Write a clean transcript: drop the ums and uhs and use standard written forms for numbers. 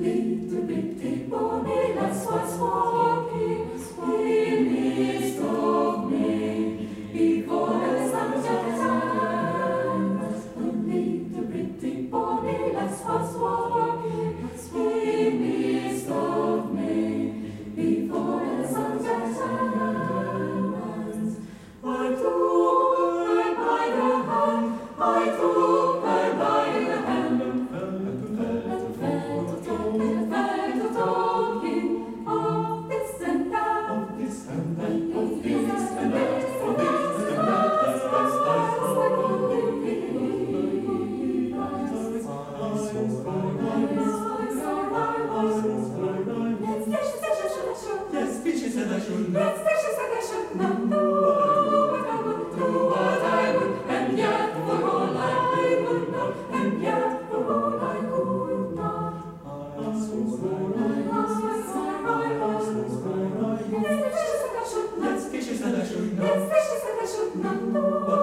little bitty pony lass was walking in mist of May before the sun shines. The little bitty pony lass was walking in mist of May before the sun shines. I took her by the hand, I took her by the hand, and fell to talking of this and that, of this and that, of this and that, of this and that. Yes, she said I should not. Yes, she said I should not do what I would, and yet for all I would not, and yet for all I could not. Yes, she said I should not. Yes, she said I should not do